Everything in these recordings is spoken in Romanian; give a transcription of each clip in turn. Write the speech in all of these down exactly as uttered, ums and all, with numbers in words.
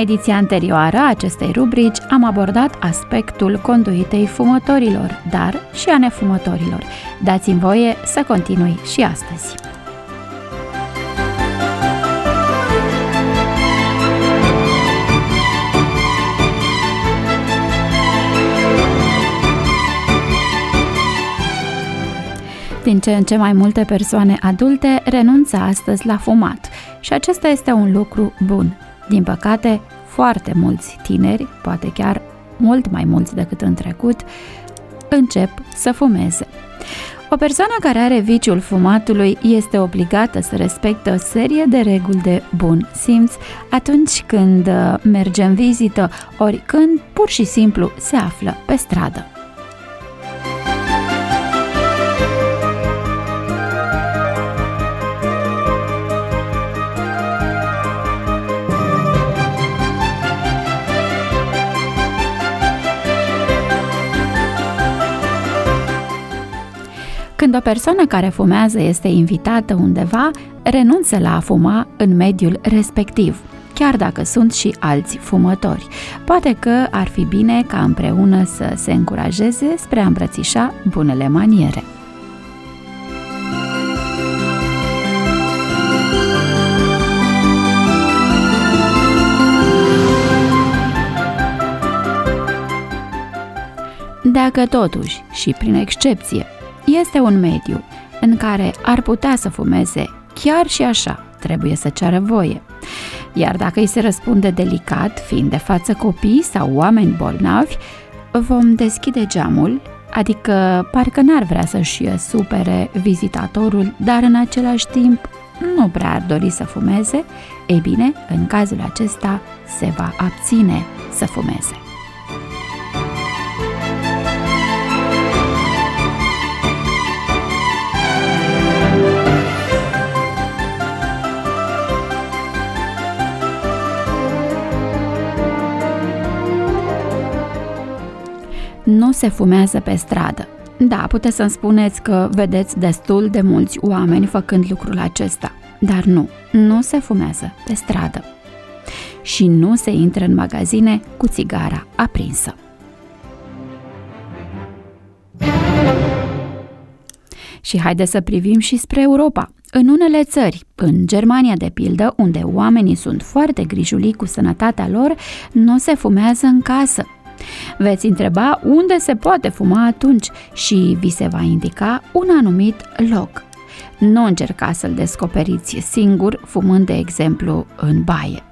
ediția anterioară a acestei rubrici am abordat aspectul conduitei fumătorilor, dar și a nefumătorilor. Dați-mi voie să continui și astăzi. Din ce în ce mai multe persoane adulte renunță astăzi la fumat și acesta este un lucru bun. Din păcate, foarte mulți tineri, poate chiar mult mai mulți decât în trecut, încep să fumeze. O persoană care are viciul fumatului este obligată să respecte o serie de reguli de bun simț atunci când merge în vizită, ori când pur și simplu se află pe stradă. Când o persoană care fumează este invitată undeva, renunță la a fuma în mediul respectiv, chiar dacă sunt și alți fumători. Poate că ar fi bine ca împreună să se încurajeze spre a îmbrățișa bunele maniere. Dacă totuși, și prin excepție, este un mediu în care ar putea să fumeze, chiar și așa trebuie să ceară voie. Iar dacă îi se răspunde delicat, fiind de față copii sau oameni bolnavi, vom deschide geamul, adică parcă n-ar vrea să-și supere vizitatorul, dar în același timp nu prea ar dori să fumeze, ei bine, în cazul acesta se va abține să fumeze. Nu se fumează pe stradă. Da, puteți să-mi spuneți că vedeți destul de mulți oameni făcând lucrul acesta, dar nu, nu se fumează pe stradă. Și nu se intră în magazine cu țigara aprinsă. Și haide să privim și spre Europa. În unele țări, în Germania de pildă, unde oamenii sunt foarte grijuli cu sănătatea lor, nu se fumează în casă. Veți întreba unde se poate fuma atunci și vi se va indica un anumit loc. Nu încercați să-l descoperiți singur, fumând, de exemplu, în baie.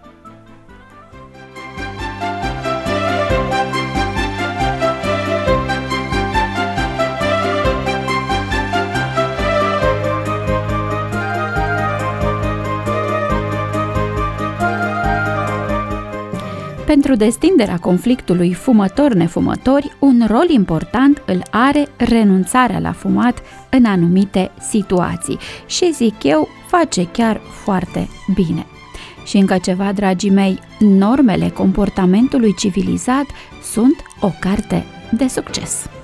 Pentru destinderea conflictului fumători-nefumători, un rol important îl are renunțarea la fumat în anumite situații și, zic eu, face chiar foarte bine. Și încă ceva, dragii mei, normele comportamentului civilizat sunt o carte de succes.